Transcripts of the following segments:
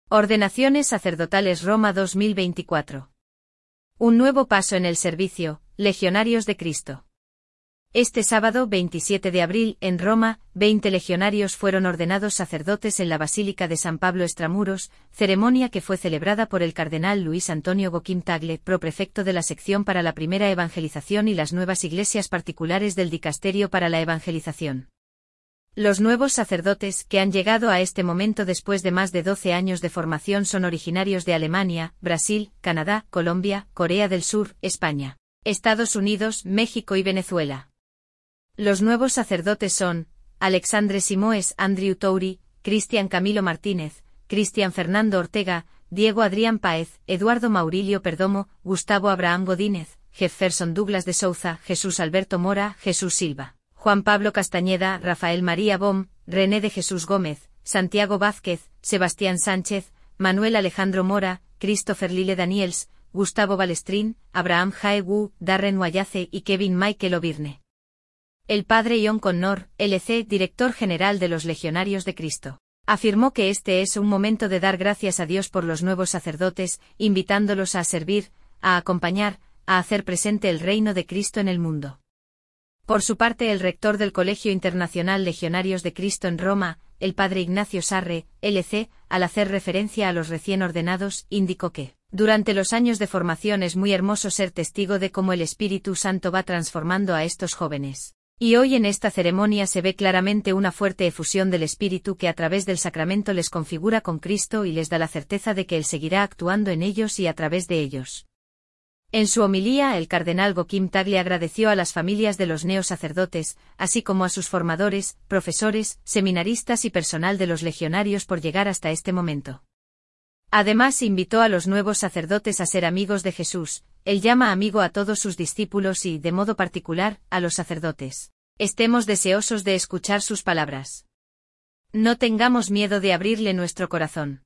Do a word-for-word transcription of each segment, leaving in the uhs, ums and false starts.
Ordenaciones sacerdotales Roma dos mil veinticuatro. Un nuevo paso en el servicio, Legionarios de Cristo. Este sábado veintisiete de abril, en Roma, veinte legionarios fueron ordenados sacerdotes en la Basílica de San Pablo Extramuros, ceremonia que fue celebrada por el cardenal Luis Antonio Goquim Tagle, proprefecto de la sección para la primera evangelización y las nuevas iglesias particulares del Dicasterio para la Evangelización. Los nuevos sacerdotes que han llegado a este momento después de más de doce años de formación son originarios de Alemania, Brasil, Canadá, Colombia, Corea del Sur, España, Estados Unidos, México y Venezuela. Los nuevos sacerdotes son Alexandre Simoes, Andrew Touri, Cristian Camilo Martínez, Cristian Fernando Ortega, Diego Adrián Páez, Eduardo Maurilio Perdomo, Gustavo Abraham Godínez, Jefferson Douglas de Souza, Jesús Alberto Mora, Jesús Silva, Juan Pablo Castañeda, Rafael María Bom, René de Jesús Gómez, Santiago Vázquez, Sebastián Sánchez, Manuel Alejandro Mora, Christopher Lille Daniels, Gustavo Balestrín, Abraham Jae Wu, Darren Wayace y Kevin Michael O'Byrne. El padre John Connor, L C, director general de los Legionarios de Cristo, afirmó que este es un momento de dar gracias a Dios por los nuevos sacerdotes, invitándolos a servir, a acompañar, a hacer presente el reino de Cristo en el mundo. Por su parte, el rector del Colegio Internacional Legionarios de Cristo en Roma, el padre Ignacio Sarre, L C, al hacer referencia a los recién ordenados, indicó que, durante los años de formación es muy hermoso ser testigo de cómo el Espíritu Santo va transformando a estos jóvenes. Y hoy en esta ceremonia se ve claramente una fuerte efusión del Espíritu que a través del sacramento les configura con Cristo y les da la certeza de que Él seguirá actuando en ellos y a través de ellos. En su homilía, el cardenal Goquim Tagle agradeció a las familias de los neosacerdotes, así como a sus formadores, profesores, seminaristas y personal de los legionarios por llegar hasta este momento. Además, invitó a los nuevos sacerdotes a ser amigos de Jesús. Él llama amigo a todos sus discípulos y, de modo particular, a los sacerdotes. Estemos deseosos de escuchar sus palabras. No tengamos miedo de abrirle nuestro corazón.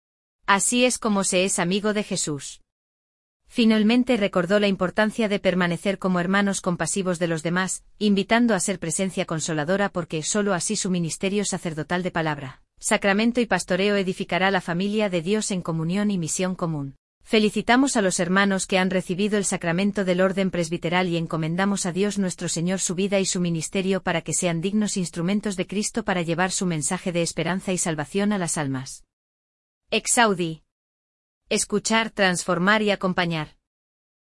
Así es como se es amigo de Jesús. Finalmente recordó la importancia de permanecer como hermanos compasivos de los demás, invitando a ser presencia consoladora porque sólo así su ministerio sacerdotal de palabra, sacramento y pastoreo edificará la familia de Dios en comunión y misión común. Felicitamos a los hermanos que han recibido el sacramento del orden presbiteral y encomendamos a Dios nuestro Señor su vida y su ministerio para que sean dignos instrumentos de Cristo para llevar su mensaje de esperanza y salvación a las almas. Exaudi. Escuchar, transformar y acompañar.